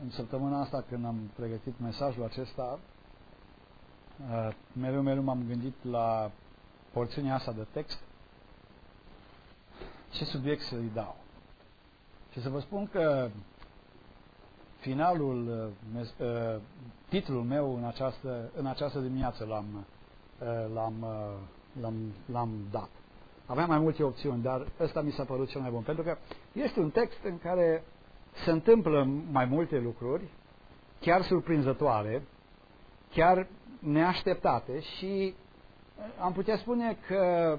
în săptămâna asta când am pregătit mesajul acesta, mereu m-am gândit la porțiunea asta de text, ce subiect să-i dau. Și să vă spun că titlul meu în această dimineață l-am dat. Aveam mai multe opțiuni, dar ăsta mi s-a părut cel mai bun, pentru că este un text în care se întâmplă mai multe lucruri, chiar surprinzătoare, chiar neașteptate și am putea spune că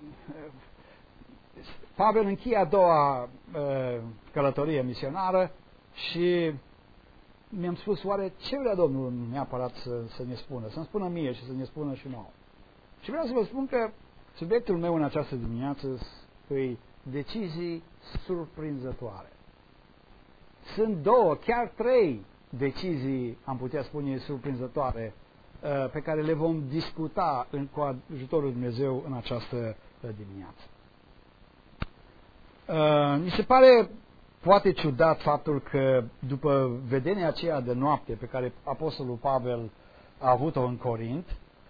Pavel încheie a doua călătorie misionară și mi-am spus, oare ce vrea Domnul neapărat să ne spună? Să-mi spună mie și să ne spună și nouă. Și vreau să vă spun că subiectul meu în această dimineață e decizii surprinzătoare. Sunt două, chiar trei decizii, am putea spune, surprinzătoare pe care le vom discuta cu ajutorul lui Dumnezeu în această dimineață. Mi se pare poate ciudat faptul că după vedenia aceea de noapte pe care Apostolul Pavel a avut-o în Corint,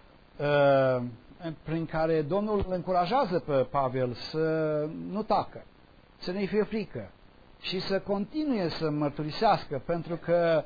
prin care Domnul îl încurajează pe Pavel să nu tacă, să nu-i fie frică și să continue să mărturisească, pentru că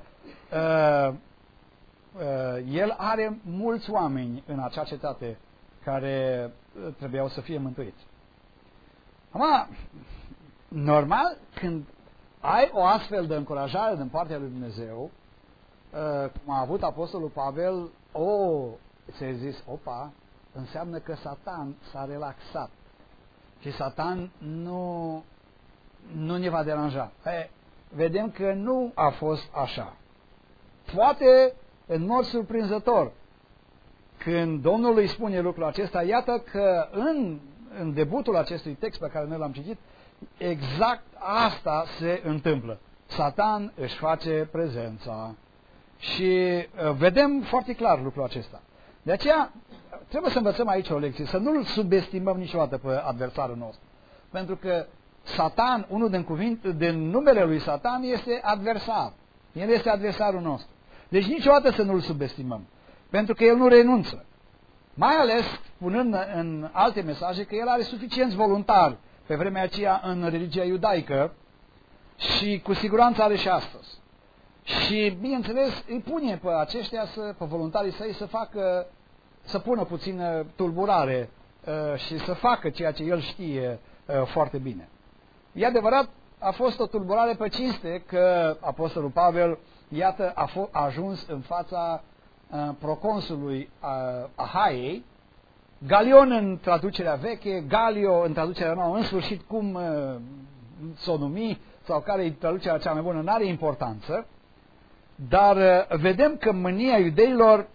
el are mulți oameni în acea cetate care trebuiau să fie mântuiți. Acum, normal, când ai o astfel de încurajare din partea lui Dumnezeu, cum a avut Apostolul Pavel, ți-ai zis, opa, înseamnă că Satan s-a relaxat și Satan nu ne va deranja. Vedem că nu a fost așa. Poate, în mod surprinzător, când Domnul îi spune lucrul acesta, iată că în debutul acestui text pe care noi l-am citit, exact asta se întâmplă. Satan își face prezența și vedem foarte clar lucrul acesta. De aceea trebuie să învățăm aici o lecție, să nu-l subestimăm niciodată pe adversarul nostru. Pentru că Satan, unul din numele lui Satan este adversar. El este adversarul nostru. Deci niciodată să nu-l subestimăm. Pentru că el nu renunță. Mai ales spunând în alte mesaje că el are suficienți voluntari pe vremea aceea în religia iudaică și cu siguranță are și astăzi. Și, bineînțeles, îi pune pe aceștia, pe voluntarii săi, să pună puțină tulburare și să facă ceea ce el știe foarte bine. E adevărat, a fost o tulburare pe cinste că Apostolul Pavel, iată, a ajuns în fața proconsului Ahaiei, Galion în traducerea veche, Galio în traducerea nouă, în sfârșit cum s-o numi, sau care e traducerea cea mai bună, n-are importanță, dar vedem că mânia iudeilor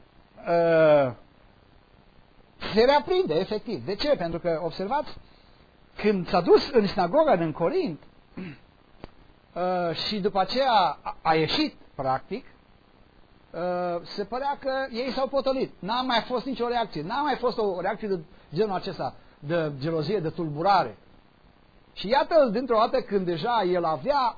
se reaprinde, efectiv. De ce? Pentru că, observați, când s-a dus în sinagoga din Corint și după aceea a ieșit, practic, se părea că ei s-au potolit. N-a mai fost nicio reacție. N-a mai fost o reacție de genul acesta, de gelozie, de tulburare. Și iată, dintr-o dată, când deja el avea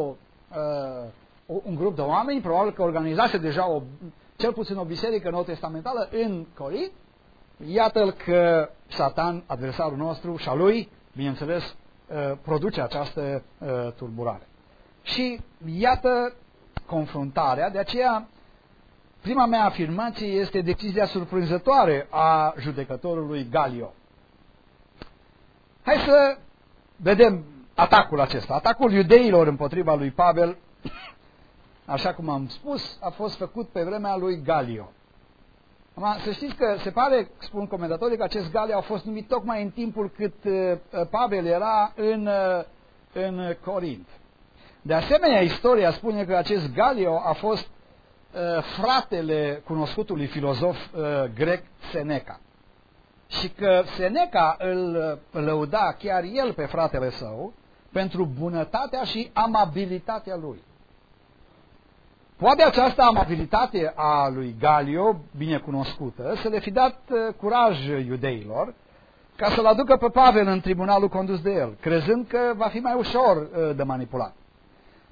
un grup de oameni, probabil că organizase deja cel puțin o biserică nou-testamentală în Corint, iată că Satan, adversarul nostru și a lui, bineînțeles, produce această tulburare. Și iată confruntarea, de aceea prima mea afirmație este decizia surprinzătoare a judecătorului Galio. Hai să vedem atacul acesta. Atacul iudeilor împotriva lui Pavel, așa cum am spus, a fost făcut pe vremea lui Galio. Să știți că se pare, spun comentatorii, că acest Galio a fost numit tocmai în timpul cât Pavel era în Corint. De asemenea, istoria spune că acest Galio a fost fratele cunoscutului filozof grec Seneca. Și că Seneca îl lăuda chiar el pe fratele său pentru bunătatea și amabilitatea lui. Poate această amabilitate a lui Galio, bine cunoscută, să le fi dat curaj iudeilor ca să-l aducă pe Pavel în tribunalul condus de el, crezând că va fi mai ușor de manipulat.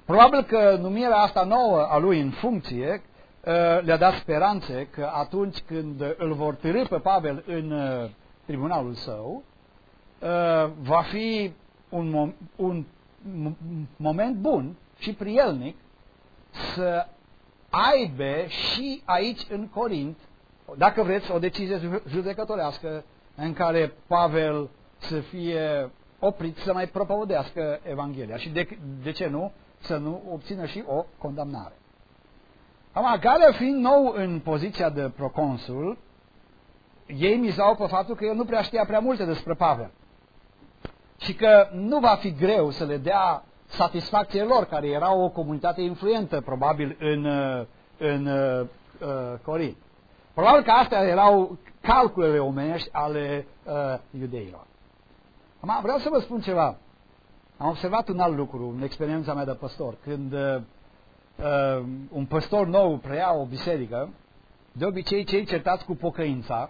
Probabil că numirea asta nouă a lui în funcție le-a dat speranțe că atunci când îl vor târî pe Pavel în tribunalul său, va fi un moment bun și prielnic să aibă și aici în Corint, dacă vreți, o decizie judecătorească în care Pavel să fie oprit să mai propovădească Evanghelia și de ce nu, să nu obțină și o condamnare. Acum, Galio fiind nou în poziția de proconsul, ei mizau pe faptul că el nu prea știa prea multe despre Pavel și că nu va fi greu să le dea satisfacție lor, care era o comunitate influentă, probabil, în Corint. Probabil că astea erau calculele omenești ale iudeilor. Acum, vreau să vă spun ceva. Am observat un alt lucru în experiența mea de păstor. Când un păstor nou preia o biserică, de obicei cei certați cu pocăința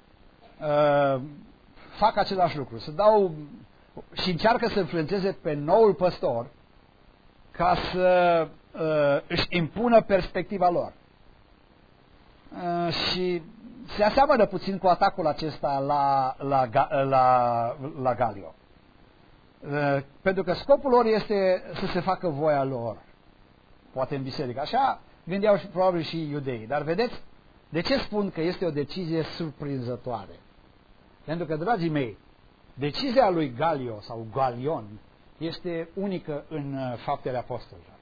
fac același lucru. Se dau și încearcă să influențeze pe noul păstor ca să își impună perspectiva lor. Și se aseamănă puțin cu atacul acesta la Galio. Pentru că scopul lor este să se facă voia lor, poate în biserică. Așa gândeau și probabil și iudeii. Dar vedeți, de ce spun că este o decizie surprinzătoare? Pentru că, dragii mei, decizia lui Galio sau Galion este unică în Faptele Apostolilor.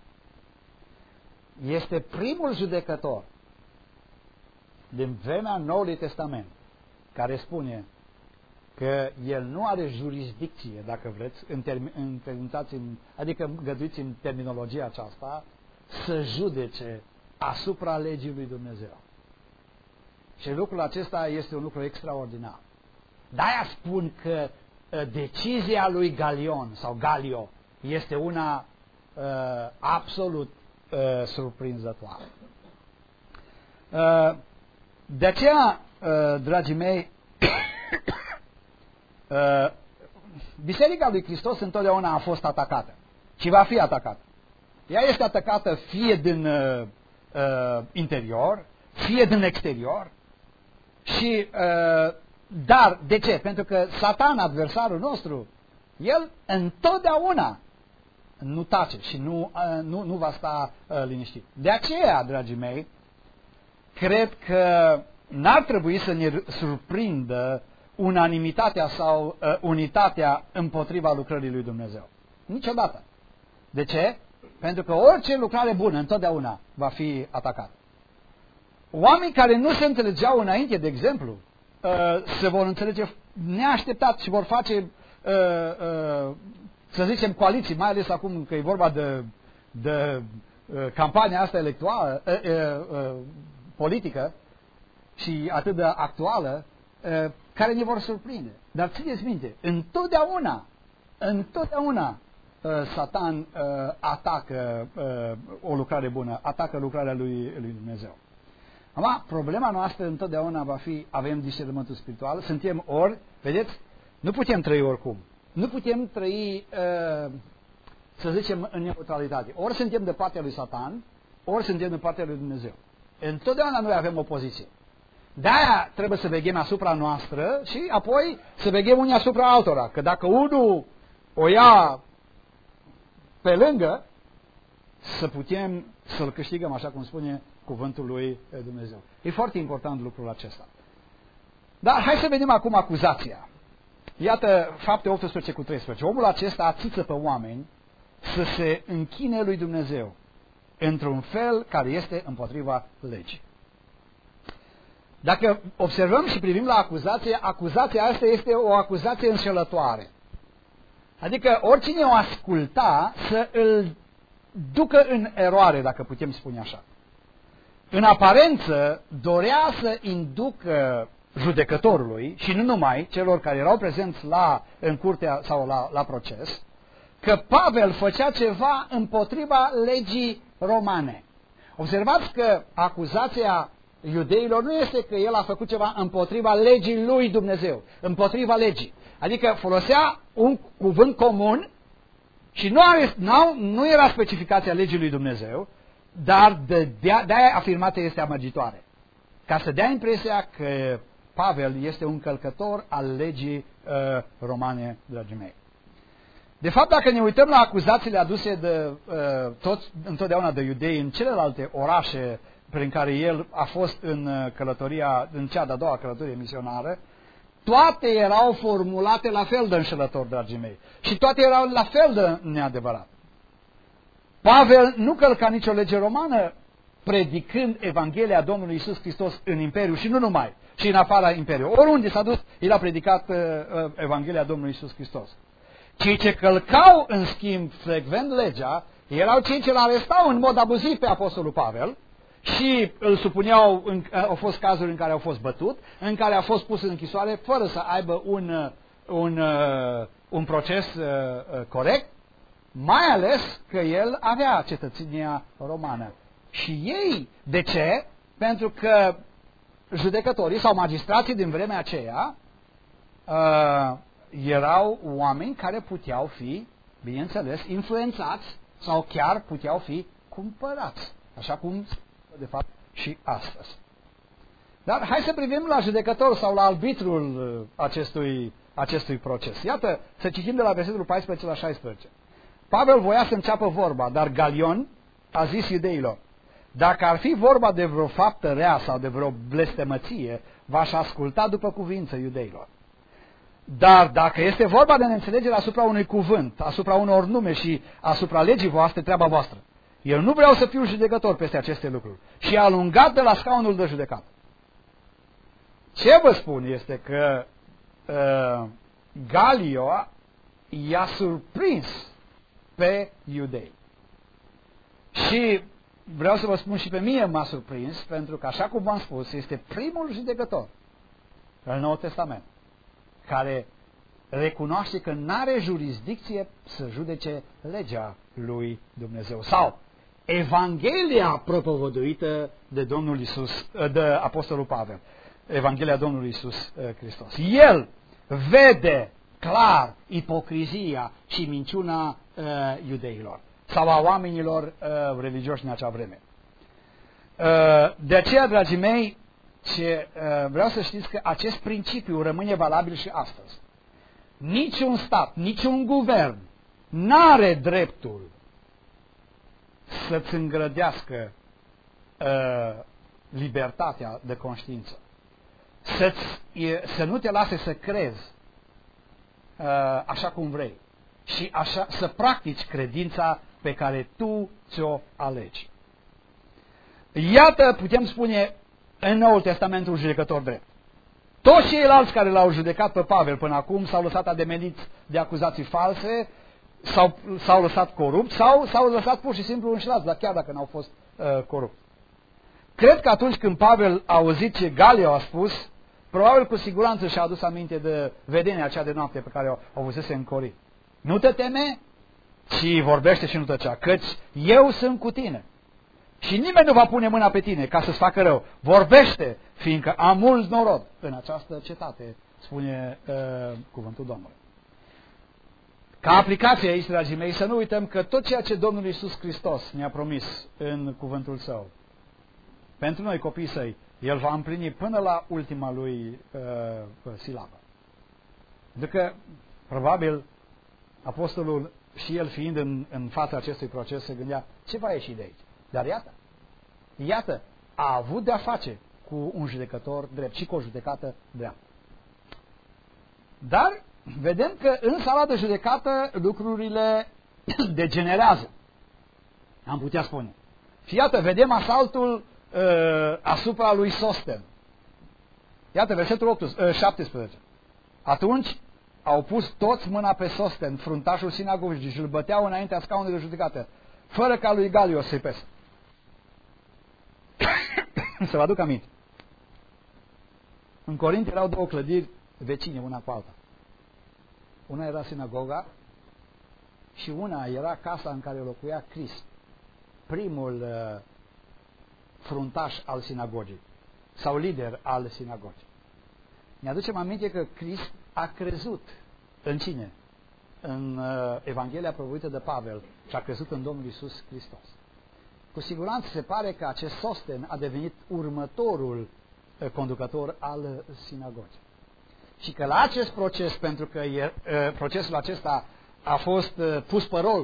Este primul judecător din vremea Noului Testament care spune că el nu are jurisdicție, dacă vreți, adică îngăduiți în terminologia aceasta, să judece asupra legii lui Dumnezeu. Și lucrul acesta este un lucru extraordinar. De-aia spun că decizia lui Galion sau Galio este una absolut surprinzătoare. De aceea, dragii mei, Biserica lui Hristos întotdeauna a fost atacată și va fi atacată. Ea este atacată fie din interior, fie din exterior. Și, dar, de ce? Pentru că Satan, adversarul nostru, el întotdeauna nu tace și nu va sta liniștit. De aceea, dragii mei, cred că n-ar trebui să ne surprindă unanimitatea sau unitatea împotriva lucrării lui Dumnezeu. Niciodată. De ce? Pentru că orice lucrare bună întotdeauna va fi atacată. Oameni care nu se înțelegeau înainte, de exemplu, se vor înțelege neașteptat și vor face, să zicem, coaliții, mai ales acum că e vorba de campania asta electorală, politică și atât de actuală, care ne vor surprinde. Dar țineți minte, întotdeauna Satan atacă o lucrare bună, atacă lucrarea lui Dumnezeu. Acum, problema noastră întotdeauna va fi, avem discernământul spiritual, suntem vedeți, nu putem trăi oricum. Nu putem trăi, să zicem, în neutralitate. Ori suntem de partea lui Satan, ori suntem de partea lui Dumnezeu. Întotdeauna noi avem o poziție. De-aia trebuie să veghem asupra noastră și apoi să veghem unii asupra altora. Că dacă unul o ia pe lângă, să putem să-l câștigăm, așa cum spune cuvântul lui Dumnezeu. E foarte important lucrul acesta. Dar hai să vedem acum acuzația. Iată Fapte 18:13. Omul acesta ațiță pe oameni să se închine lui Dumnezeu într-un fel care este împotriva legii. Dacă observăm și privim la acuzație, acuzația asta este o acuzație înșelătoare. Adică oricine o asculta să îl ducă în eroare, dacă putem spune așa. În aparență dorea să inducă judecătorului și nu numai celor care erau prezenți în curtea sau la proces, că Pavel făcea ceva împotriva legii romane. Observați că acuzația iudeilor nu este că el a făcut ceva împotriva legii lui Dumnezeu, împotriva legii. Adică folosea un cuvânt comun Și nu era specificația legii lui Dumnezeu, dar de-aia afirmația este amăgitoare. Ca să dea impresia că Pavel este un călcător al legii romane, dragii mei. De fapt, dacă ne uităm la acuzațiile aduse de întotdeauna de iudei în celelalte orașe prin care el a fost în cea de-a doua călătorie misionară, toate erau formulate la fel de înșelător, dragii mei. Și toate erau la fel de neadevărat. Pavel nu călca nicio lege romană predicând Evanghelia Domnului Iisus Hristos în Imperiu și nu numai, și în afara Imperiului. Oriunde s-a dus, el a predicat Evanghelia Domnului Iisus Hristos. Cei ce călcau, în schimb, frecvent legea, erau cei ce l-arestau în mod abuziv pe Apostolul Pavel și îl supuneau, au fost cazuri în care au fost bătut, în care a fost pus în închisoare fără să aibă un proces corect, mai ales că el avea cetățenia romană. Și ei, de ce? Pentru că judecătorii sau magistrații din vremea aceea erau oameni care puteau fi, bineînțeles, influențați sau chiar puteau fi cumpărați, așa cum de fapt și astăzi. Dar hai să privim la judecător sau la arbitrul acestui proces. Iată, să citim de la versetul 14 la 16. Pavel voia să înceapă vorba, dar Galion a zis iudeilor: dacă ar fi vorba de vreo faptă rea sau de vreo blestemăție, v-aș asculta după cuvință iudeilor. Dar dacă este vorba de neînțelegere asupra unui cuvânt, asupra unor nume și asupra legii voastre, treaba voastră. Eu nu vreau să fiu judecător peste aceste lucruri. Și a alungat de la scaunul de judecată. Ce vă spun este că Galio i-a surprins pe iudei. Și vreau să vă spun, și pe mine m-a surprins, pentru că, așa cum v-am spus, este primul judecător în Noul Testament care recunoaște că nu are jurisdicție să judece legea lui Dumnezeu sau Evanghelia propovăduită de Domnul Iisus, de Apostolul Pavel, Evanghelia Domnului Iisus Hristos. El vede clar ipocrizia și minciuna iudeilor sau a oamenilor religioși în acea vreme. De aceea, dragii mei, vreau să știți că acest principiu rămâne valabil și astăzi. Niciun stat, niciun guvern n-are dreptul să-ți îngrădească libertatea de conștiință. Să nu te lase să crezi așa cum vrei și așa, să practici credința pe care tu ți-o alegi. Iată, putem spune, în Noul Testament un judecător drept. Toți ceilalți care l-au judecat pe Pavel până acum s-au lăsat ademeniți de acuzații false, s-au lăsat corupți sau s-au lăsat pur și simplu înșelați, dar chiar dacă n-au fost corupți. Cred că atunci când Pavel a auzit ce Galio a spus, probabil cu siguranță și-a adus aminte de vedenia aceea de noapte pe care o avusese în Corint. Nu te teme, ci vorbește și nu tăcea, căci eu sunt cu tine. Și nimeni nu va pune mâna pe tine ca să-ți facă rău. Vorbește, fiindcă am mult norod în această cetate, spune cuvântul Domnului. Ca aplicație aici, dragii mei, să nu uităm că tot ceea ce Domnul Iisus Hristos ne-a promis în cuvântul Său, pentru noi copiii Săi, El va împlini până la ultima Lui silabă. Pentru că, probabil, Apostolul și el fiind în fața acestui proces se gândea, ce va ieși de aici? Dar iată, a avut de-a face cu un judecător drept și cu o judecată dreaptă. Dar vedem că în sala de judecată lucrurile degenerează, am putea spune. Și iată, vedem asaltul asupra lui Sosten. Iată, versetul 17. Atunci au pus toți mâna pe Sosten, fruntașul sinagogii, și îl băteau înaintea scaunului de judecată, fără ca lui Galio să-i pese. Să vă aduc aminte. În Corint erau două clădiri vecine, una cu alta. Una era sinagoga și una era casa în care locuia Crist, primul fruntaș al sinagogii sau lider al sinagogii. Ne aducem aminte că Crist a crezut în cine? în Evanghelia propovăduită de Pavel și a crezut în Domnul Iisus Hristos. Cu siguranță se pare că acest Sosten a devenit următorul conducător al sinagogii. Și că la acest proces, pentru că procesul acesta a fost pus pe rol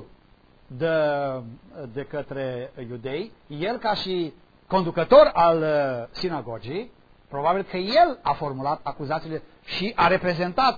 de către iudei, el ca și conducător al sinagogii, probabil că el a formulat acuzațiile și a reprezentat,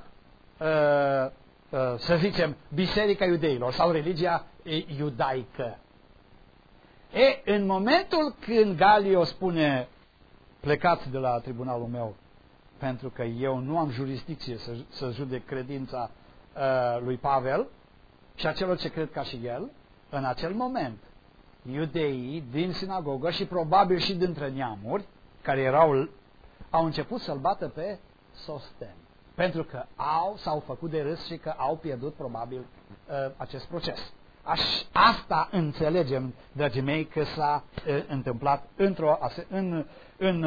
să zicem, biserica iudeilor sau religia iudaică. În momentul când Galio spune: plecați de la tribunalul meu, pentru că eu nu am jurisdicție să judec credința lui Pavel și a celor ce cred ca și el, în acel moment iudeii din sinagogă și probabil și dintre neamuri care au început să-l bată pe Sosten, pentru că s-au făcut de râs și că au pierdut probabil acest proces. Asta înțelegem, dragii mei, că s-a întâmplat în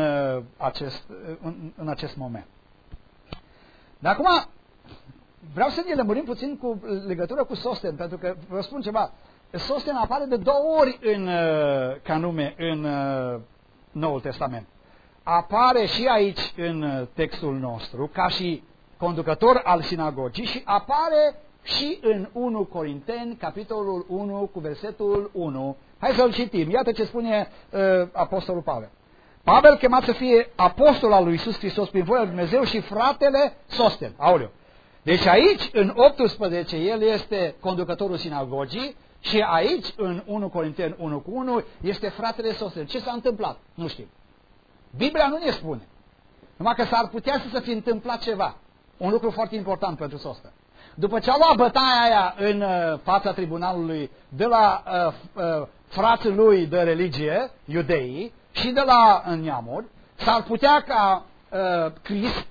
acest moment. Dar acum vreau să ne lămurim puțin cu legătură cu Sosten, pentru că vă spun ceva. Sosten apare de 2 ori ca nume în Noul Testament. Apare și aici în textul nostru ca și conducător al sinagogii și apare și în 1 Corinteni, capitolul 1, cu versetul 1. Hai să-l citim. Iată ce spune apostolul Pavel. Pavel, chemat să fie apostol al lui Iisus Hristos prin voia lui Dumnezeu, și fratele Sosten. Aoleu. Deci aici, în 18, el este conducătorul sinagogii și aici, în 1 Corinteni 1 cu 1, este fratele Sosten. Ce s-a întâmplat? Nu știm. Biblia nu ne spune. Numai că s-ar putea să se fi întâmplat ceva. Un lucru foarte important pentru Sosten. După ce a luat bătaia aia în fața tribunalului de la frații lui de religie, iudeii, și de la neamuri, s-ar putea ca Crisp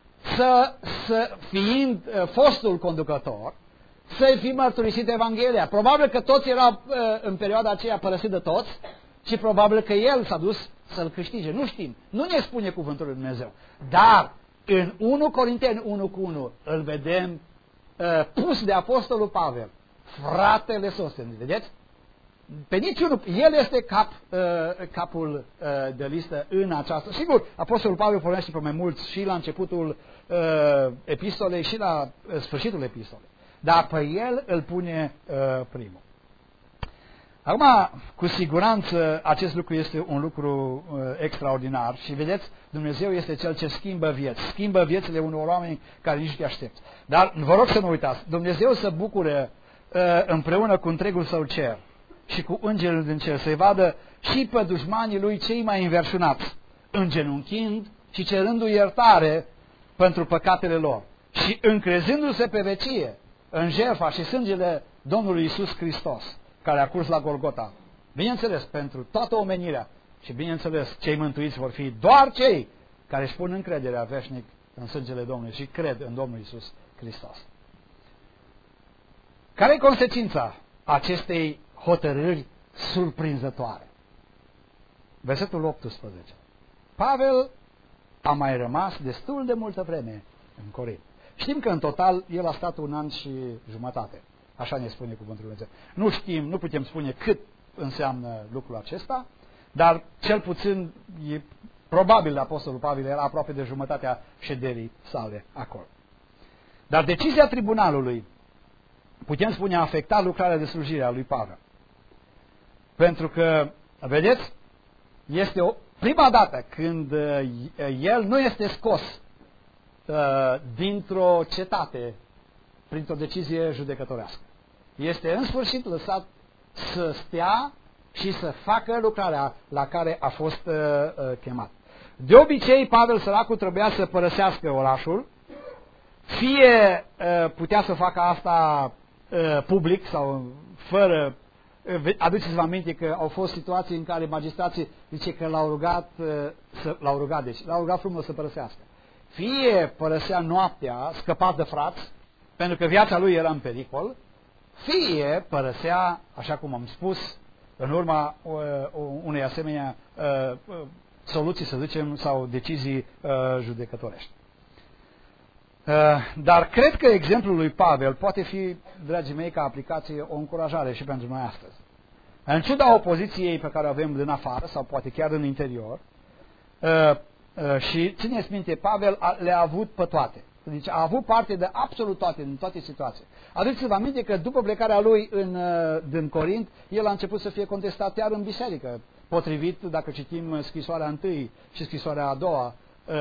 fiind fostul conducător, să-i fi mărturisit Evanghelia. Probabil că toți erau în perioada aceea părăsit de toți și probabil că el s-a dus să-l câștige. Nu știm. Nu ne spune cuvântul lui Dumnezeu. Dar în 1 Corinteni 1 cu 1 îl vedem pus de apostolul Pavel, fratele Sosten. Vedeți? Pe niciunul. El este capul de listă în această. Sigur, apostolul Pavel pornește pe mai mulți și la începutul epistolei și la sfârșitul epistolei. Dar pe el îl pune primul. Acum, cu siguranță, acest lucru este un lucru extraordinar și vedeți, Dumnezeu este Cel ce schimbă vieți. Schimbă viețile unor oameni care nici te aștepți. Dar vă rog să nu uitați, Dumnezeu se bucură împreună cu întregul său cer și cu îngerul din cer, să-i vadă și pe dușmanii lui cei mai înverșunați, îngenunchind și cerându-i iertare pentru păcatele lor și încrezându-se pe vecie în jertfa și sângele Domnului Iisus Hristos, care a curs la Golgota. Bineînțeles, pentru toată omenirea și bineînțeles, cei mântuiți vor fi doar cei care își pun încrederea veșnic în sângele Domnului și cred în Domnul Iisus Hristos. Care e consecința acestei hotărâri surprinzătoare? Versetul 18. Pavel a mai rămas destul de multă vreme în Corint. Știm că în total el a stat 1 an și jumătate. Așa ne spune cuvântul Lui Dumnezeu. Nu știm, nu putem spune cât înseamnă lucrul acesta, dar cel puțin, probabil apostolul Pavel era aproape de jumătatea șederii sale acolo. Dar decizia tribunalului, putem spune, a afectat lucrarea de slujire a lui Pavel. Pentru că, vedeți, este prima dată când el nu este scos dintr-o cetate printr-o decizie judecătorească. Este în sfârșit lăsat să stea și să facă lucrarea la care a fost chemat. De obicei, Pavel săracul trebuia să părăsească orașul, fie putea să facă asta public sau fără. Aduceți-vă aminte că au fost situații în care magistrații zice că l-au rugat frumos să părăsească. Fie părăsea noaptea, scăpat de frați, pentru că viața lui era în pericol, fie părăsea, așa cum am spus, în urma unei asemenea soluții, să zicem, sau decizii judecătorești. Dar cred că exemplul lui Pavel poate fi, dragii mei, ca aplicație o încurajare și pentru noi astăzi. În ciuda opoziției pe care o avem din afară sau poate chiar în interior, și țineți minte, Pavel le-a avut pe toate. Deci a avut parte de absolut toate, în toate situațiile. Aduceți-vă aminte că după plecarea lui din Corint, el a început să fie contestat chiar în biserică, potrivit, dacă citim scrisoarea întâi și scrisoarea a doua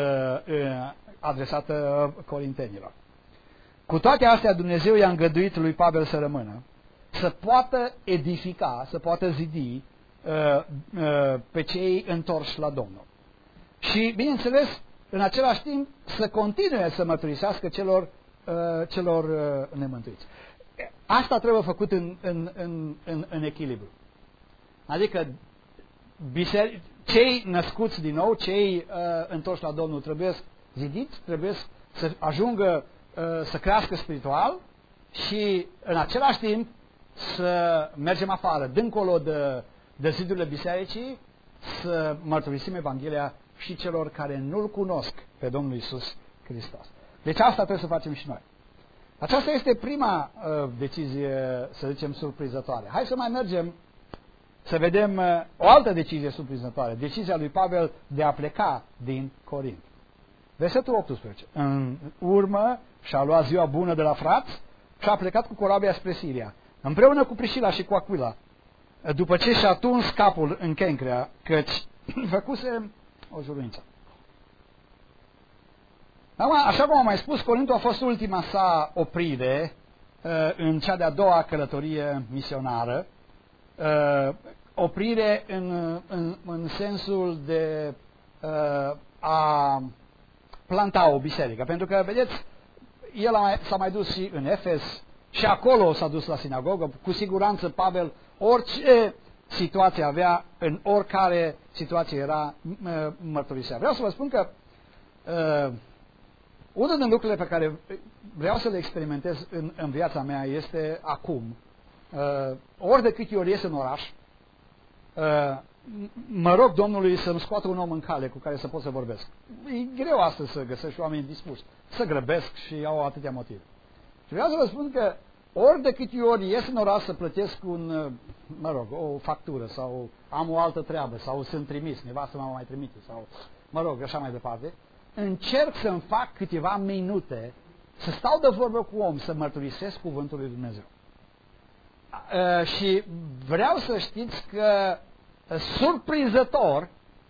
adresată corintenilor. Cu toate astea, Dumnezeu i-a îngăduit lui Pavel să rămână, să poată edifica, să poată zidi pe cei întorși la Domnul. Și, bineînțeles, în același timp, să continue să mărturisească celor nemântuiți. Asta trebuie făcut în echilibru. Adică cei născuți din nou, cei întorși la Domnul trebuie zidiți, trebuie să ajungă să crească spiritual și în același timp să mergem afară, dincolo de zidurile bisericii, să mărturisim Evanghelia și celor care nu-L cunosc pe Domnul Iisus Hristos. Deci asta trebuie să facem și noi. Aceasta este prima decizie, să zicem, surprinzătoare. Hai să mai mergem să vedem o altă decizie surprinzătoare. Decizia lui Pavel de a pleca din Corint. Versetul 18. În urmă și-a luat ziua bună de la frați și a plecat cu corabia spre Siria, împreună cu Priscila și cu Aquila, după ce și-a tuns capul în Kencrea, căci făcuse o juruință. Așa cum am mai spus, Corintul a fost ultima sa oprire în cea de-a doua călătorie misionară, oprire în sensul de a planta o biserică. Pentru că, vedeți, el s-a mai dus și în Efes și acolo s-a dus la sinagogă. Cu siguranță Pavel, orice situație avea, în oricare situație era, mărturisea. Vreau să vă spun că unul din lucrurile pe care vreau să le experimentez în viața mea este acum, ori de câte ori ies în oraș, mă rog Domnului să-mi scoată un om în cale cu care să pot să vorbesc. E greu astăzi să găsești oameni dispuși, să grăbesc și au atâtea motive. Și vreau să vă spun că ori de câte ori ies în oraș să plătesc o factură sau am o altă treabă sau sunt trimis, nevastă mă mai trimite sau, așa mai departe, încerc să-mi fac câteva minute să stau de vorbă cu om, să mărturisesc cuvântul lui Dumnezeu. Și vreau să știți că surprinzător,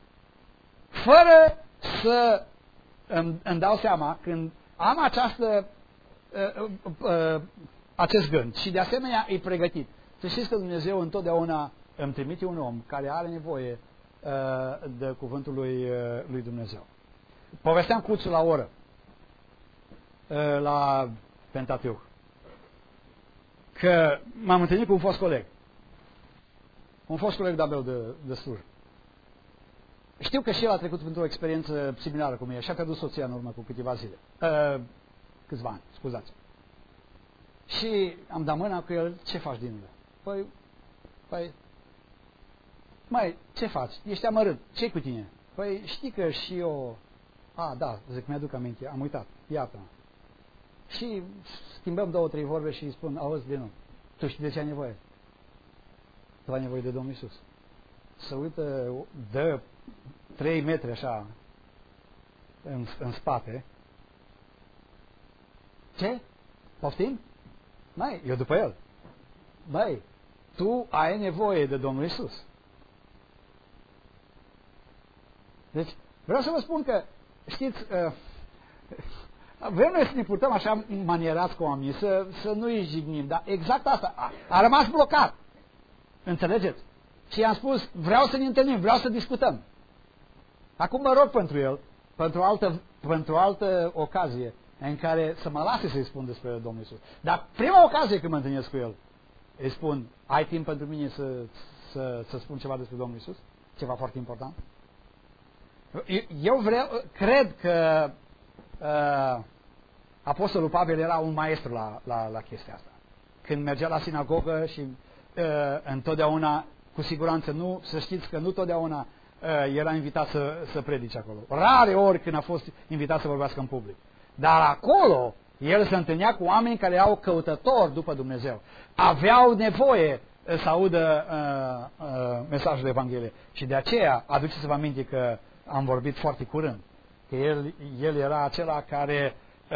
fără să îmi dau seama, când am acest gând și de asemenea e pregătit. Să știți că Dumnezeu întotdeauna îmi trimite un om care are nevoie de cuvântul lui Dumnezeu. Povesteam Cuțul la oră la Pentateuch că m-am întâlnit cu un fost coleg de-a de slujbă. Știu că și el a trecut printr-o experiență similară cu mine și a pierdut soția în urmă cu câteva zile. Câțiva ani, scuzați. Și am dat mâna cu el, ce faci din ele? Păi, ce faci? Ești amărât, ce cu tine? Păi, știi că și eu... da, zic, mi-aduc aminte, am uitat, iată-mă. Și schimbăm 2-3 vorbe și îi spun, auzi, Dinu, tu știi de ce ai nevoie? Tu ai nevoie de Domnul Iisus. Se uită, dă 3 metri așa în spate. Ce? Poftim? Eu după el. Tu ai nevoie de Domnul Iisus. Deci, vreau să vă spun că, știți, vrem noi să ne purtăm așa manierați cu oamenii, să nu îi jignim, dar exact asta, a rămas blocat. Înțelegeți? Și i-am spus, vreau să ne întâlnim, vreau să discutăm. Acum mă rog pentru el, pentru altă ocazie, în care să mă lase să-i spun despre Domnul Iisus. Dar prima ocazie când mă întâlnesc cu el, îi spun, ai timp pentru mine să spun ceva despre Domnul Iisus? Ceva foarte important? Eu cred că Apostolul Pavel era un maestru la chestia asta. Când mergea la sinagogă și întotdeauna, cu siguranță să știți că nu totdeauna era invitat să predice acolo. Rare ori când a fost invitat să vorbească în public. Dar acolo el se întâlnea cu oameni care erau căutători după Dumnezeu. Aveau nevoie să audă mesajul Evangheliei. Și de aceea, aduceți-vă aminte că am vorbit foarte curând, că el era acela care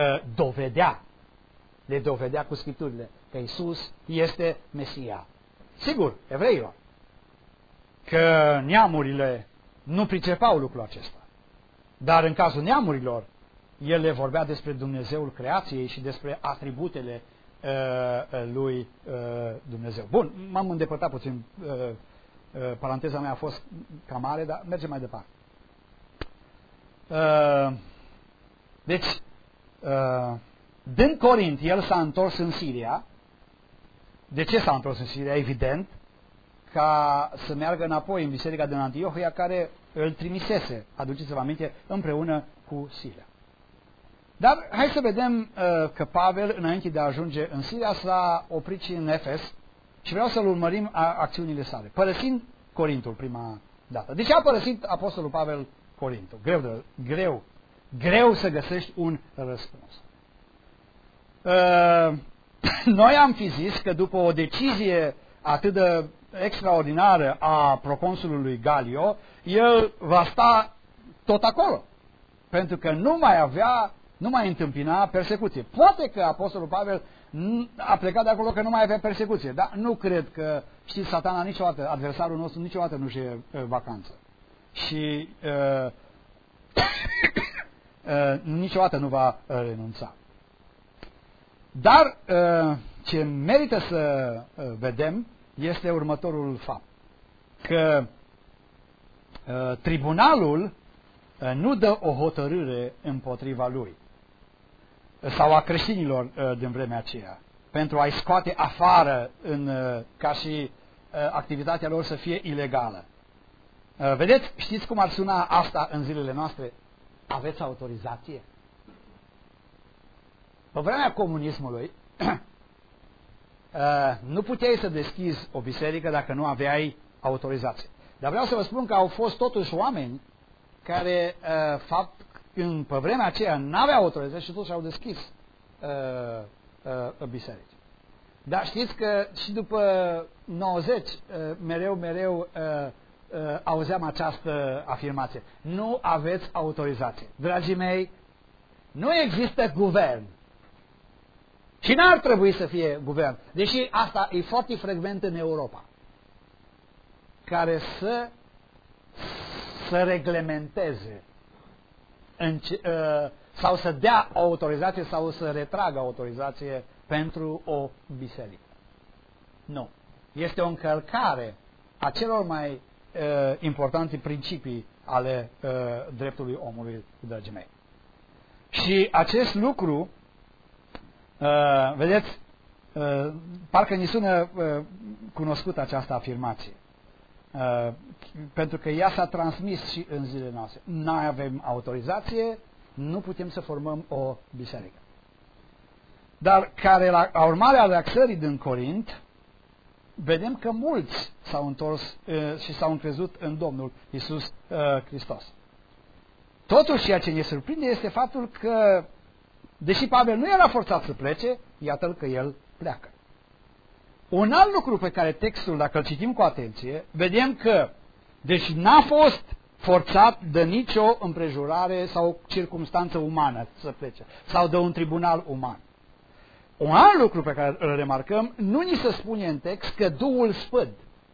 le dovedea cu Scripturile că Iisus este Mesia. Sigur, evreilor, că neamurile nu pricepau lucrul acesta. Dar în cazul neamurilor, el le vorbea despre Dumnezeul creației și despre atributele lui Dumnezeu. Bun, m-am îndepărtat puțin, paranteza mea a fost cam mare, dar mergem mai departe. Deci, din Corint, el s-a întors în Siria. De ce s-a întors în Siria? Evident, ca să meargă înapoi în biserica din Antiohia, care îl trimisese, aduceți-vă aminte, împreună cu Siria. Dar hai să vedem că Pavel, înainte de a ajunge în Siria, s-a oprit și în Efes și vreau să-l urmărim acțiunile sale, părăsind Corintul prima dată. De ce a părăsit Apostolul Pavel Corintul? Greu să găsești un răspuns. Noi am fi zis că după o decizie atât de extraordinară a proconsulului Galio, el va sta tot acolo, pentru că nu mai întâmpina persecuție. Poate că Apostolul Pavel a plecat de acolo că nu mai avea persecuție, dar nu cred că, știți, Satana niciodată, adversarul nostru niciodată nu-și e vacanță. Și niciodată nu va renunța. Dar ce merită să vedem este următorul fapt. Că tribunalul nu dă o hotărâre împotriva lui sau a creștinilor din vremea aceea pentru a-i scoate afară ca și activitatea lor să fie ilegală. Vedeți, știți cum ar suna asta în zilele noastre? Aveți autorizație? Pe vremea comunismului nu puteai să deschizi o biserică dacă nu aveai autorizație. Dar vreau să vă spun că au fost totuși oameni care, pe vremea aceea, nu aveau autorizație și totuși au deschis biserici. Dar știți că și după 90, mereu auzeam această afirmație. Nu aveți autorizație. Dragii mei, nu există guvern. Și n-ar trebui să fie guvern. Deși asta e foarte frecvent în Europa. Care să reglementeze sau să dea autorizație sau să retragă autorizație pentru o biserică. Nu. Este o încălcare a celor mai importante principii ale dreptului omului, dragii mei. Și acest lucru, vedeți, parcă ni sună cunoscută această afirmație. Pentru că ea s-a transmis și în zilele noastre. Noi avem autorizație, nu putem să formăm o biserică. Dar care la urmare a reacțării din Corint, vedem că mulți s-au întors și s-au încrezut în Domnul Iisus Hristos. Totuși, ceea ce ne surprinde este faptul că, deși Pavel nu era forțat să plece, iată-l că el pleacă. Un alt lucru pe care textul, dacă îl citim cu atenție, vedem că, deci n-a fost forțat de nicio împrejurare sau circumstanță umană să plece, sau de un tribunal uman. Un alt lucru pe care îl remarcăm, nu ni se spune în text că Duhul Sfânt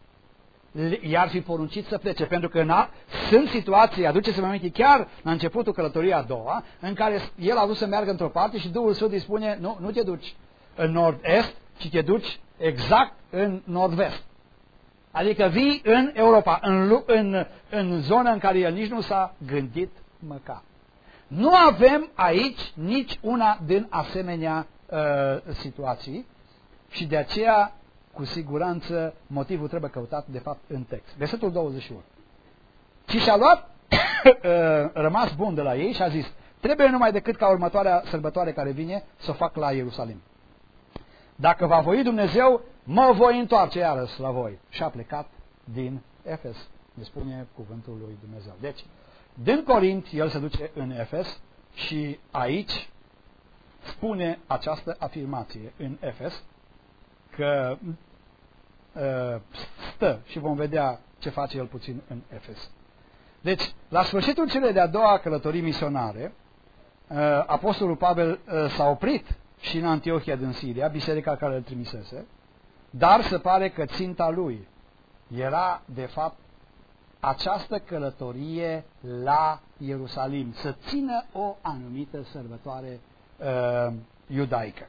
i-ar fi poruncit să plece, pentru că sunt situații, aduceți-vă aminte, chiar la începutul călătoriei a doua, în care el a vrut să meargă într-o parte și Duhul Sfânt îi spune, nu te duci în nord-est, ci te duci exact în nord-vest. Adică vii în Europa, în zona în care el nici nu s-a gândit măcar. Nu avem aici nici una din asemenea situații și de aceea, cu siguranță, motivul trebuie căutat, de fapt, în text. Versetul 21. Și și-a luat rămas bun de la ei și a zis, trebuie numai decât ca următoarea sărbătoare care vine să o fac la Ierusalim. Dacă va voi Dumnezeu, mă voi întoarce iarăși la voi. Și a plecat din Efes, ne spune cuvântul lui Dumnezeu. Deci, din Corint, el se duce în Efes și aici spune această afirmație în Efes, că stă și vom vedea ce face el puțin în Efes. Deci, la sfârșitul celei de-a doua călătorii misionare, Apostolul Pavel s-a oprit și în Antiohia din Siria, biserica care îl trimisese, dar se pare că ținta lui era, de fapt, această călătorie la Ierusalim, să țină o anumită sărbătoare iudaică.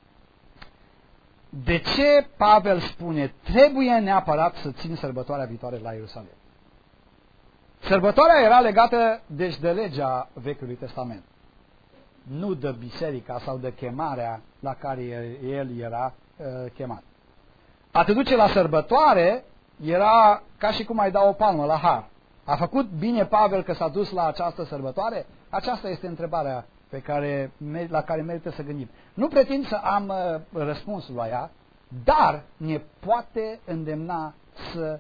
De ce Pavel spune, trebuie neapărat să țin sărbătoarea viitoare la Ierusalim? Sărbătoarea era legată, deci, de legea Vechiului Testament, nu de biserica sau de chemarea la care el era chemat. A te duce la sărbătoare era ca și cum ai da o palmă la har. A făcut bine Pavel că s-a dus la această sărbătoare? Aceasta este întrebarea la care merită să gândim. Nu pretind să am răspunsul la ea, dar ne poate îndemna să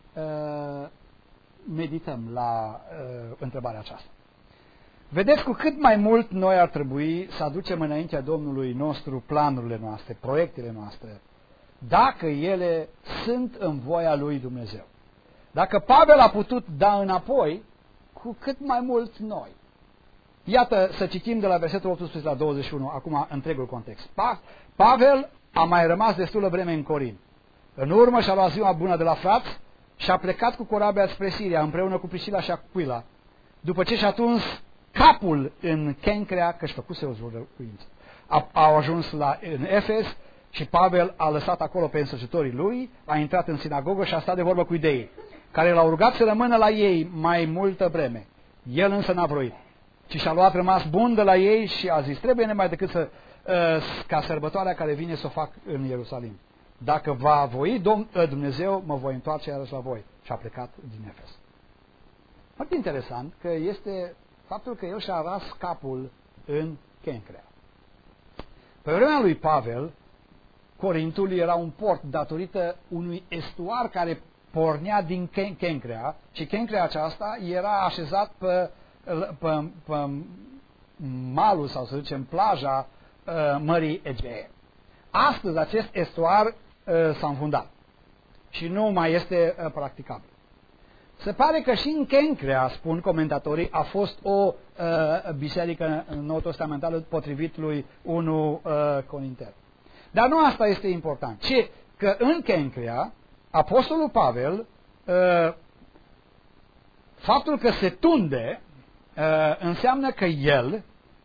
medităm la întrebarea aceasta. Vedeți cu cât mai mult noi ar trebui să aducem înaintea Domnului nostru planurile noastre, proiectele noastre, dacă ele sunt în voia lui Dumnezeu. Dacă Pavel a putut da înapoi, cu cât mai mult noi. Iată, să citim de la versetul 18 la 21, acum întregul context. Pavel a mai rămas destulă vreme în Corint. În urmă și-a luat ziua bună de la frați și a plecat cu corabia spre Siria, împreună cu Priscila și Aquila, după ce și-a tuns capul în Kencrea, că-și făcuse o jurământă. Au ajuns în Efes și Pavel a lăsat acolo pe însăjitorii lui, a intrat în sinagogă și a stat de vorbă cu iudeii, care l-au rugat să rămână la ei mai multă vreme. El însă n-a vroit, ci și-a luat rămas bun de la ei și a zis, trebuie numai decât ca sărbătoarea care vine să o fac în Ierusalim. Dacă va voi Dumnezeu, mă voi întoarce iarăși la voi. Și a plecat din Efes. Foarte interesant că este faptul că el și-a ras capul în Kencrea. Pe vremea lui Pavel, Corintul era un port datorită unui estuar care pornea din Kencrea și Kencrea aceasta era așezat pe malul sau să zicem plaja Mării Egee. Astăzi acest estuar s-a înfundat și nu mai este practicabil. Se pare că și în Kencrea, spun comentatorii, a fost o biserică nou-testamentală potrivit lui 1 Corinter. Dar nu asta este important, ci că în Kencrea, Apostolul Pavel, faptul că se tunde, înseamnă că el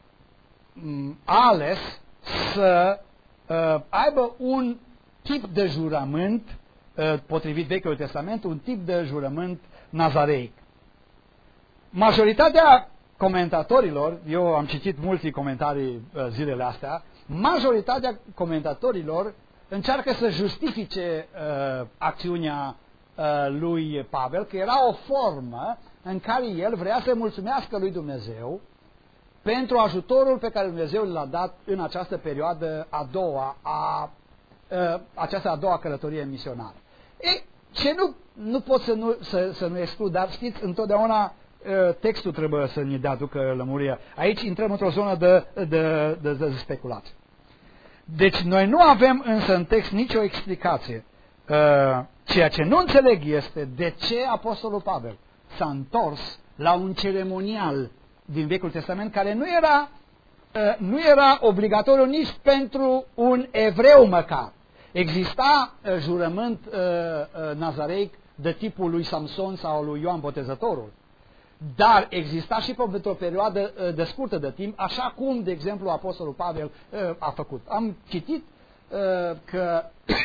a ales să aibă un tip de jurământ, potrivit Vechiului Testament, un tip de jurământ nazareic. Majoritatea comentatorilor, eu am citit multe comentarii zilele astea, majoritatea comentatorilor încearcă să justifice acțiunea lui Pavel, că era o formă în care el vrea să mulțumească lui Dumnezeu pentru ajutorul pe care Dumnezeu l-a dat în această perioadă această a doua călătorie misionară. Ce nu pot să nu exclud, dar știți, întotdeauna textul trebuie să ne aducă lămurire. Aici intrăm într-o zonă de speculație. Deci noi nu avem însă în text nicio explicație. Ceea ce nu înțeleg este de ce Apostolul Pavel s-a întors la un ceremonial din Vechiul Testament care nu era obligatoriu nici pentru un evreu măcar. Exista jurământ nazareic de tipul lui Samson sau lui Ioan Botezătorul, dar exista și pentru o perioadă de scurtă de timp, așa cum, de exemplu, Apostolul Pavel a făcut. Am citit că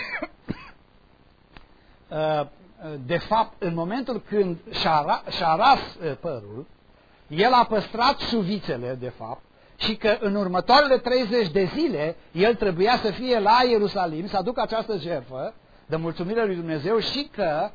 de fapt, în momentul când și-a ras părul, el a păstrat șuvițele, de fapt, și că în următoarele 30 de zile el trebuia să fie la Ierusalim, să aducă această jertfă de mulțumire lui Dumnezeu și că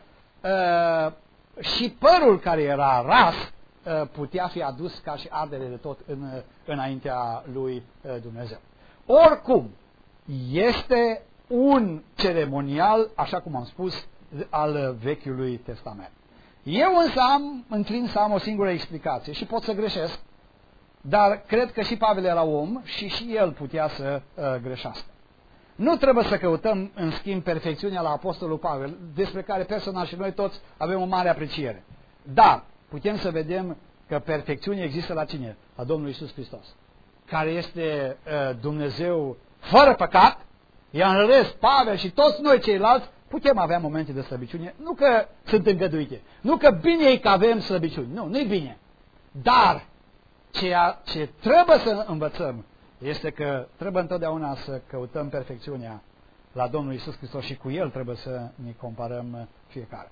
și părul care era ras putea fi adus ca și ardere de tot înaintea lui Dumnezeu. Oricum, este un ceremonial, așa cum am spus, al Vechiului Testament. Eu însă înclin să am o singură explicație și pot să greșesc, dar cred că și Pavel era om și el putea să greșească. Nu trebuie să căutăm, în schimb, perfecțiunea la Apostolul Pavel, despre care personal și noi toți avem o mare apreciere. Dar putem să vedem că perfecțiunea există la cine? La Domnul Iisus Hristos, care este Dumnezeu fără păcat, iar în rest, Pavel și toți noi ceilalți putem avea momente de slăbiciune, nu că sunt îngăduite, nu că bine e că avem slăbiciuni, nu-i bine. Dar ceea ce trebuie să învățăm este că trebuie întotdeauna să căutăm perfecțiunea la Domnul Iisus Hristos și cu El trebuie să ne comparăm fiecare.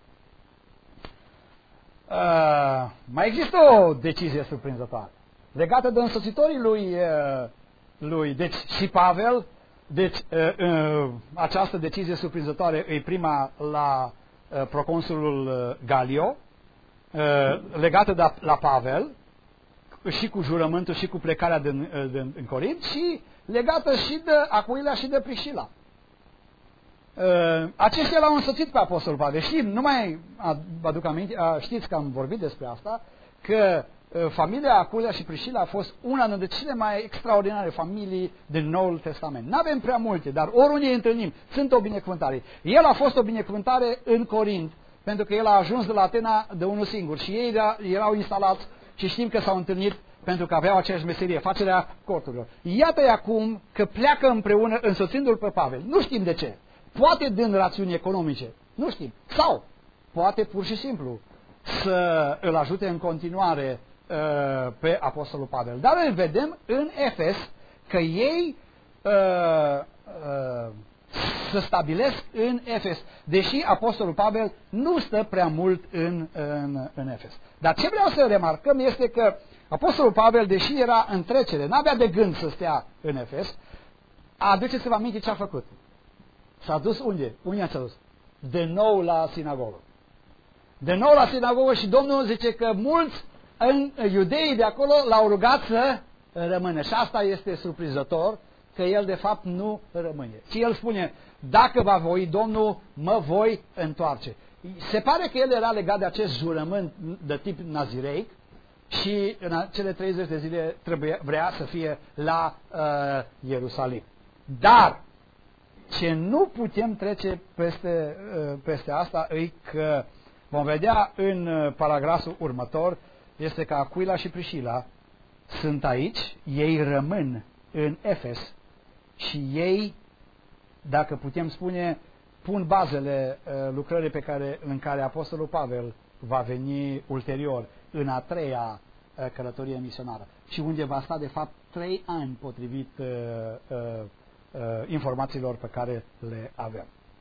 Mai există o decizie surprinzătoare legată de însoțitorii lui deci și Pavel. Deci această decizie surprinzătoare e prima la proconsulul Galio, legată la Pavel, și cu jurământul și cu plecarea în Corint, și legată și de Aquila și de Priscila. Aceștia l-au însoțit pe Apostolul Pavel. Știm, nu mai aduc aminte, știți că am vorbit despre asta, că familia Aquila și Priscila a fost una dintre cele mai extraordinare familii din Noul Testament. Nu avem prea multe, dar oriunde îi întâlnim, sunt o binecuvântare. El a fost o binecuvântare în Corint, pentru că el a ajuns de la Atena de unul singur și ei erau instalați și știm că s-au întâlnit pentru că aveau aceeași meserie, facerea corturilor. Iată-i acum că pleacă împreună însoțindu-l pe Pavel. Nu știm de ce. Poate din rațiuni economice, nu știm. Sau poate pur și simplu să îl ajute în continuare pe Apostolul Pavel. Dar îl vedem în Efes că ei se stabilesc în Efes, deși Apostolul Pavel nu stă prea mult în Efes. Dar ce vreau să remarcăm este că Apostolul Pavel, deși era în trecere, n-avea de gând să stea în Efes. Aduceți-vă aminte ce a făcut. S-a dus unde? Unde s-a dus? De nou la sinagogă. De nou la sinagogă și Domnul zice că mulți iudeii de acolo l-au rugat să rămână. Și asta este surprinzător, că el de fapt nu rămâne. Și el spune, dacă va voi Domnul, mă voi întoarce. Se pare că el era legat de acest jurământ de tip nazireic și în cele 30 de zile vrea să fie la Ierusalim. Dar ce nu putem trece peste asta e că vom vedea în paragraful următor, este că Aquila și Priscila sunt aici, ei rămân în Efes și ei, dacă putem spune, pun bazele lucrării în care Apostolul Pavel va veni ulterior, în a treia călătorie misionară și unde va sta de fapt 3 ani potrivit informațiilor pe care le avem.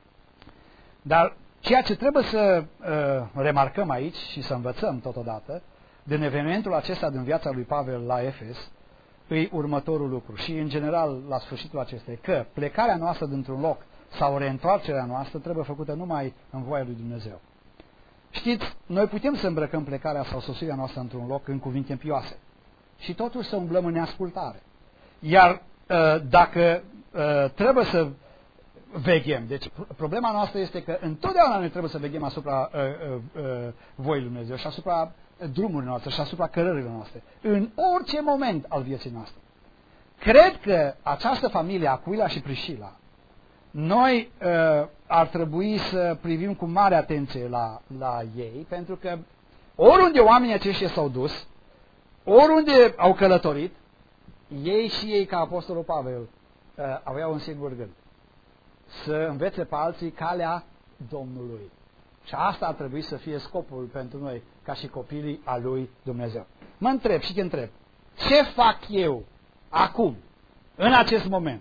Dar ceea ce trebuie să remarcăm aici și să învățăm totodată din evenimentul acesta din viața lui Pavel la Efes e următorul lucru și în general la sfârșitul acestei, că plecarea noastră dintr-un loc sau reîntoarcerea noastră trebuie făcută numai în voia lui Dumnezeu. Știți, noi putem să îmbrăcăm plecarea sau sosirea noastră într-un loc în cuvinte împioase și totuși să umblăm în neascultare. Iar dacă trebuie să veghem, deci problema noastră este că întotdeauna noi trebuie să veghem asupra voii lui Dumnezeu și asupra drumurilor noastre și asupra cărărilor noastre, în orice moment al vieții noastre. Cred că această familie, Aquila și Priscila, noi ar trebui să privim cu mare atenție la ei, pentru că oriunde oamenii aceștia s-au dus, oriunde au călătorit, ei și ei, ca Apostolul Pavel, aveau un singur gând: să învețe pe alții calea Domnului. Și asta ar trebui să fie scopul pentru noi, ca și copiii a lui Dumnezeu. Mă întreb și te întreb, ce fac eu acum, în acest moment,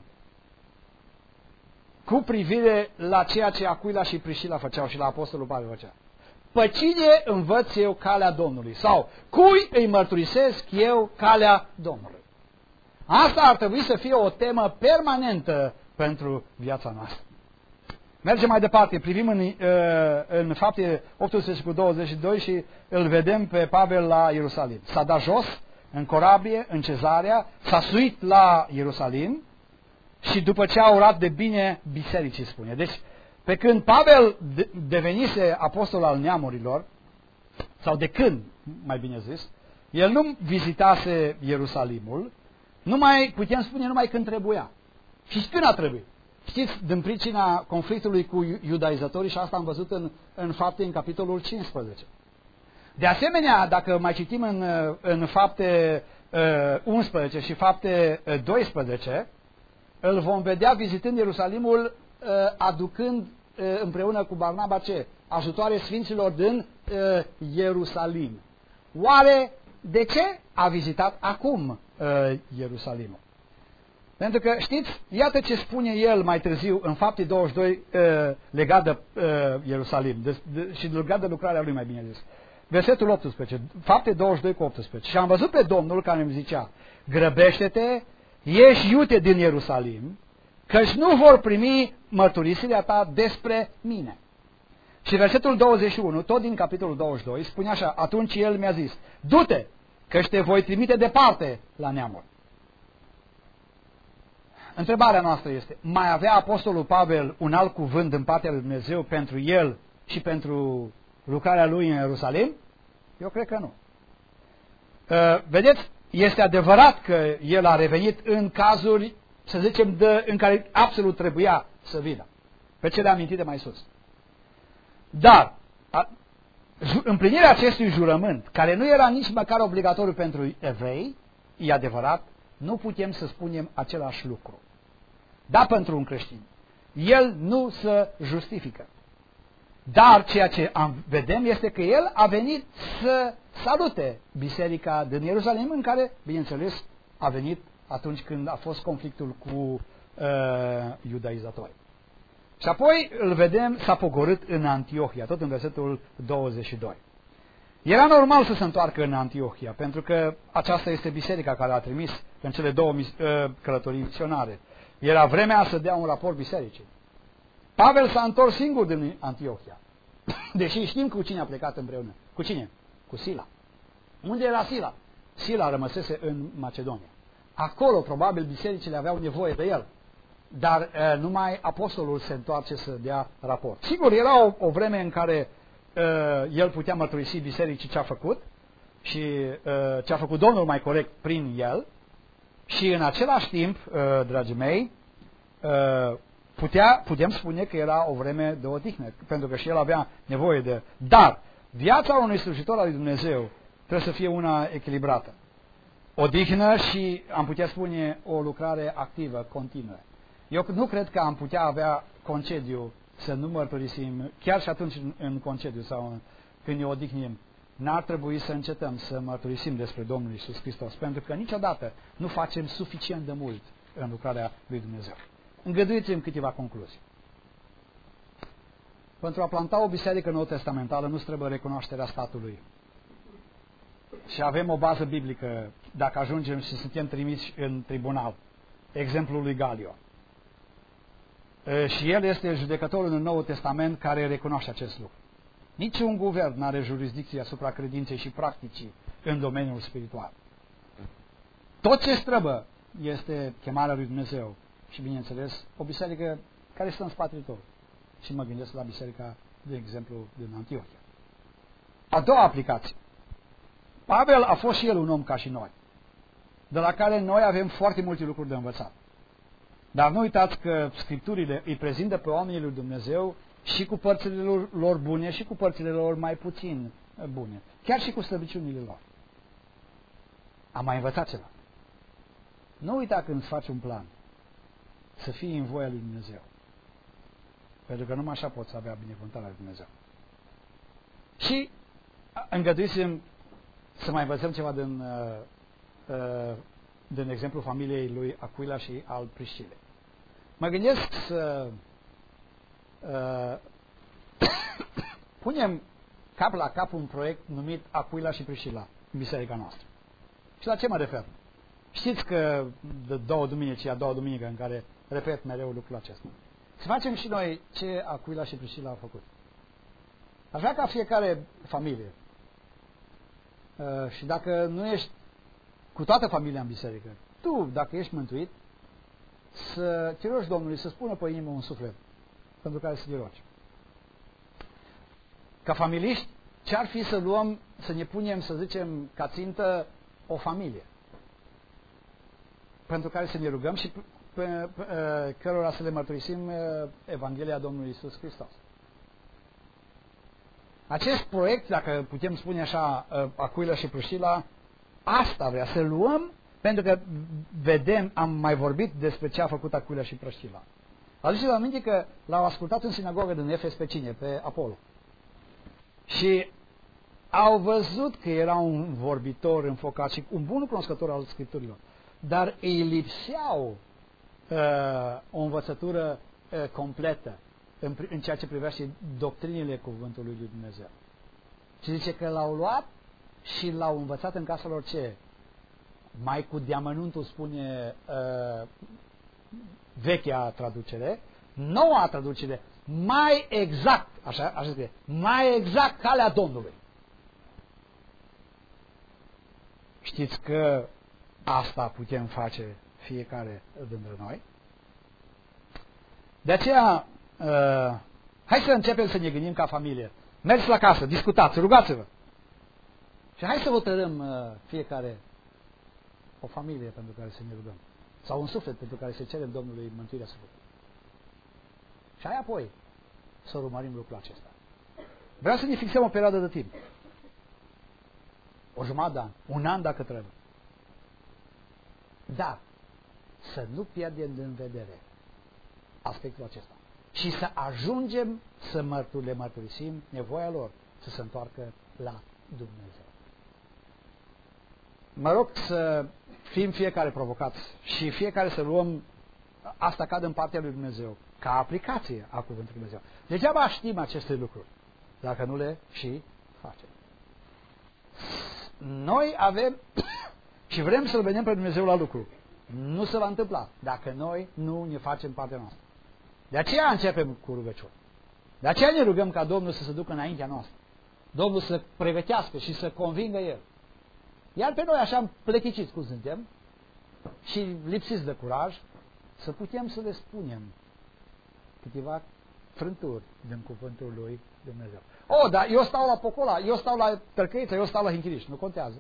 cu privire la ceea ce Aquila și Priscila făceau și la Apostolul Pavel făcea? Pe cine învăț eu calea Domnului? Sau cui îi mărturisesc eu calea Domnului? Asta ar trebui să fie o temă permanentă pentru viața noastră. Mergem mai departe, privim în Fapte 18:22 și îl vedem pe Pavel la Ierusalim. S-a dat jos în corabie, în Cezarea, s-a suit la Ierusalim și după ce a urat de bine bisericii, spune. Deci, pe când Pavel devenise apostol al neamurilor, sau de când, mai bine zis, El nu vizitase Ierusalimul, putem spune numai când trebuia. Și când a trebuit. Știți, din pricina conflictului cu iudaizatorii, și asta am văzut în Fapte, în capitolul 15. De asemenea, dacă mai citim în Fapte 11 și Fapte 12, îl vom vedea vizitând Ierusalimul, aducând împreună cu Barnaba ce? Ajutoare sfinților din Ierusalim. Oare de ce a vizitat acum Ierusalimul? Pentru că, știți, iată ce spune el mai târziu în Fapte 22 legat de Ierusalim și legat de lucrarea lui, mai bine zis. Versetul 18, Fapte 22 cu 18. Și am văzut pe Domnul care îmi zicea: grăbește-te, ieși iute din Ierusalim, căci nu vor primi mărturisirea ta despre mine. Și versetul 21, tot din capitolul 22, spune așa: atunci el mi-a zis: du-te, căci te voi trimite departe la neamuri. Întrebarea noastră este: mai avea apostolul Pavel un alt cuvânt din partea lui Dumnezeu pentru el și pentru lucrarea lui în Ierusalim? Eu cred că nu. Vedeți, este adevărat că el a revenit în cazuri, să zicem, în care absolut trebuia să vină, pe cele amintite mai sus. Dar împlinirea acestui jurământ, care nu era nici măcar obligatoriu pentru evrei, e adevărat, nu putem să spunem același lucru. Da, pentru un creștin. El nu se justifică. Dar ceea ce vedem este că el a venit să salute biserica din Ierusalim, în care, bineînțeles, a venit atunci când a fost conflictul cu iudaizatori. Și apoi îl vedem, s-a pogorât în Antiohia, tot în versetul 22. Era normal să se întoarcă în Antiohia, pentru că aceasta este biserica care a trimis în cele două călătorii misionare. Era vremea să dea un raport bisericii. Pavel s-a întors singur din Antiohia, deși știm cu cine a plecat împreună. Cu cine? Cu Sila. Unde era Sila? Sila rămăsese în Macedonia. Acolo probabil bisericile aveau nevoie de el, dar numai apostolul se întoarce să dea raport. Sigur, era o vreme în care el putea mărturisi bisericii ce a făcut și ce a făcut Domnul, mai corect, prin el, și în același timp, dragii mei, putem spune că era o vreme de odihnă, pentru că și el avea nevoie de... Dar viața unui slujitor al lui Dumnezeu trebuie să fie una echilibrată. Odihnă și, am putea spune, o lucrare activă, continuă. Eu nu cred că am putea avea concediu să nu mărturisim, chiar și atunci în concediu sau când ne odihnim. N-ar trebui să încetăm să mărturisim despre Domnul Iisus Hristos, pentru că niciodată nu facem suficient de mult în lucrarea lui Dumnezeu. Îngăduiți-mi câteva concluzii. Pentru a planta o biserică nou-testamentală nu trebuie recunoașterea statului. Și avem o bază biblică dacă ajungem și suntem trimiși în tribunal. Exemplul lui Galio. Și el este judecătorul în Noul Testament care recunoaște acest lucru. Niciun guvern nu are jurisdicție asupra credinței și practicii în domeniul spiritual. Tot ce străbă este chemarea lui Dumnezeu și, bineînțeles, o biserică care stă în spatele tău. Și mă gândesc la biserica, de exemplu, din Antiohia. A doua aplicație. Pavel a fost și el un om ca și noi, de la care noi avem foarte multe lucruri de învățat. Dar nu uitați că Scripturile îi prezintă pe oamenii lui Dumnezeu și cu părțile lor bune și cu părțile lor mai puțin bune. Chiar și cu slăbiciunile lor. Am mai învățat ceva. Nu uita când îți faci un plan să fii în voia lui Dumnezeu. Pentru că numai așa poți avea binecuvântarea lui Dumnezeu. Și îngăduiți-mi să mai învățăm ceva din exemplu familiei lui Aquila și al Priscilei. Mă gândesc să punem cap la cap un proiect numit Aquila și Priscila în biserica noastră. Și la ce mă refer? Știți că de două duminici, a doua duminică în care repet mereu lucrul acesta. Să facem și noi ce Aquila și Priscila au făcut. Aș vrea ca fiecare familie, și dacă nu ești cu toată familia în biserică, tu, dacă ești mântuit, să te rogi Domnului să spună pe inimă un suflet pentru care să te rogi. Ca familiști, ce-ar fi să luăm, să ne punem, să zicem, ca țintă o familie pentru care să ne rugăm și cărora să le mărturisim Evanghelia Domnului Iisus Hristos. Acest proiect, dacă putem spune așa, Aquila și Priscila, asta vrea să luăm, pentru că vedem, am mai vorbit despre ce a făcut Aquila și Priscila. Aduceți-vă aminte că l-au ascultat în sinagogă din Efes pe cine? Pe Apollo. Și au văzut că era un vorbitor înfocat și un bun cunoscător al Scripturilor, dar îi lipseau o învățătură completă în ceea ce privește doctrinile cuvântului lui Dumnezeu. Și zice că l-au luat și l-au învățat în casa lor ce? Mai cu deamănuntul spune vechea traducere, noua traducere, mai exact, așa scrie, mai exact calea Domnului. Știți că asta putem face fiecare dintre noi? De aceea, hai să începem să ne gândim ca familie. Mergeți la casă, discutați, rugați-vă. Și hai să hotărâm fiecare o familie pentru care să ne rugăm. Sau un suflet pentru care să cerem Domnului mântuirea sufletului. Și hai apoi să urmărim lucrul acesta. Vreau să ne fixăm o perioadă de timp. O jumătate de an, un an dacă trebuie. Dar să nu pierdem din vedere aspectul acesta. Și să ajungem să le mărturisim nevoia lor să se întoarcă la Dumnezeu. Mă rog să fim fiecare provocați și fiecare să luăm asta ca din partea lui Dumnezeu, ca aplicație a cuvântului Dumnezeu. Degeaba știm aceste lucruri, dacă nu le și facem. Noi avem și vrem să-L vedem pe Dumnezeu la lucru. Nu se va întâmpla dacă noi nu ne facem partea noastră. De aceea începem cu rugăciuni. De aceea ne rugăm ca Domnul să se ducă înaintea noastră. Domnul să pregătească și să convingă El. Iar pe noi așa pleticiți cum suntem și lipsiți de curaj, să putem să le spunem câteva frânturi din cuvântul lui Dumnezeu. Dar eu stau la Pocola, eu stau la Tărcăiță, eu stau la Hinchiriș, nu contează.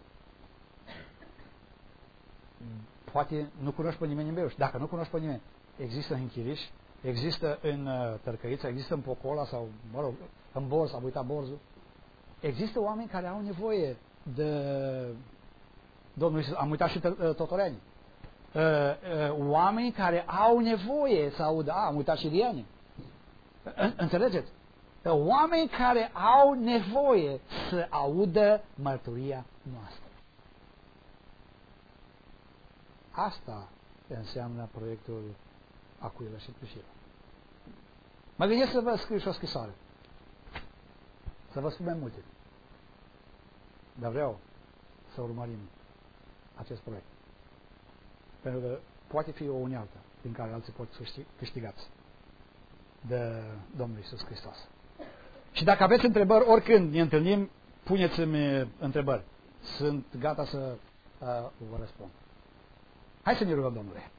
Poate nu cunoști pe nimeni în Beiuș. Dacă nu cunoști pe nimeni, există în Hinchiriș, există în Tărcăiță, există în Pocola sau, mă rog, în Borz, am uitat Borzul. Există oameni care au nevoie de Domnul Iisus, am uitat și Totoreni. Oameni care au nevoie să audă, am uitat și Riani. Înțelegeți? Oameni care au nevoie să audă mărturia noastră. Asta înseamnă proiectul Aquila și Priscila. Mă gândesc să vă scriu și o scrisoare. Să vă spun mai multe. Dar vreau să urmărim acest proiect. Pentru că poate fi o unealtă din care alții pot câștigați de Domnul Iisus Hristos. Și dacă aveți întrebări, oricând ne întâlnim, puneți-mi întrebări. Sunt gata să vă răspund. Hai să ne rugăm, Domnule.